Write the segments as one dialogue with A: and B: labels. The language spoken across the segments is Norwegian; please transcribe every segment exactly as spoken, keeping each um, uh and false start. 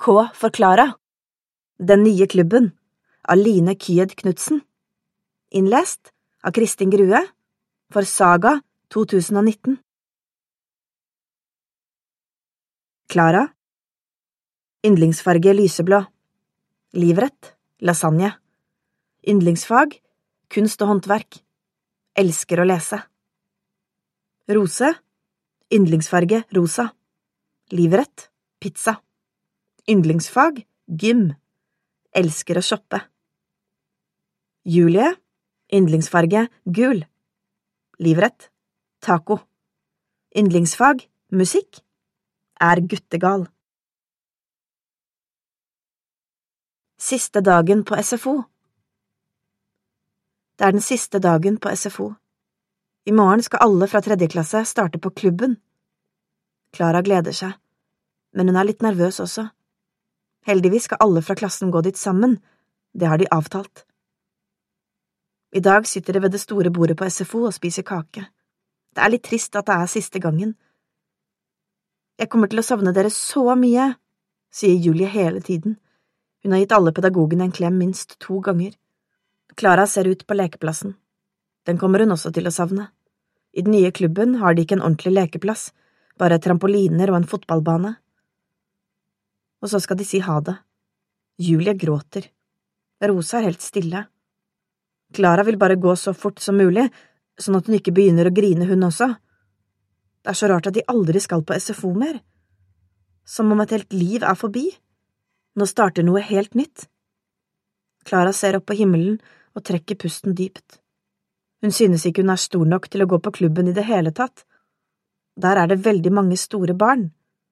A: K for Klara. Den nye klubben av Line Kyed Knudsen. Innlest av Kristin Grue for Saga to tusen og nitten. Klara. Yndlingsfarge lyseblå. Livrett lasagne. Yndlingsfag kunst og håndverk. Elsker å lese. Rose. Yndlingsfarge rosa. Livrett pizza. Yndlingsfag gym. Elsker å shoppe. Julie. Yndlingsfarge gul. Livrett taco. Yndlingsfag musikk. Er guttegal. Siste dagen på S F O. Det er den siste dagen på S F O. I morgen skal alle fra tredje klasse starte på klubben. Klara gleder seg, men hun er litt nervøs også. Heldigvis skal alle fra klassen gå dit sammen, det har de avtalt. I dag sitter de ved det store bordet på S F O og spiser kake. Det er litt trist at det er siste gangen. Jeg kommer til å savne dere så mye, sier Julie hele tiden. Hun har gitt alle pedagogene en klem minst to ganger. Klara ser ut på lekeplassen. Den kommer hun også til å savne. I den nye klubben har de ikke en ordentlig lekeplass, bare trampoliner og en fotballbane. Og så skal de si ha det. Julie gråter. Rosa er helt stille. Klara vil bare gå så fort som mulig, sånn at hun ikke begynner å grine hun også. Det er så rart at de aldri skal på S F O mer. Som om et helt liv er forbi. Nå starter noe helt nytt. Klara ser opp på himmelen og trekker pusten dypt. Hun synes ikke hun er stor nok til å gå på klubben i det hele tatt. Der er det veldig mange store barn.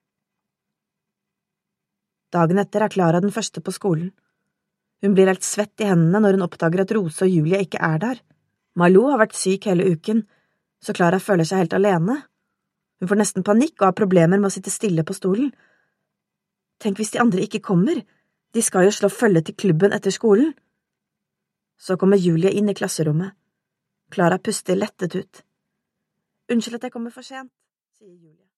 A: Dagen etter er Klara den første på skolen. Hun blir helt svett i hendene når hun oppdager at Rose og Julie ikke er der. Malou har vært syk hele uken, så Klara føler seg helt alene. Hun får nesten panikk og har problemer med å sitte stille på stolen. Tenk hvis de andre ikke kommer, de skal jo slå følge til klubben etter skolen. Så kommer Julie inn i klasserommet. Klara puster lettet ut. Unnskyld at jeg kommer for sent, sier Julie.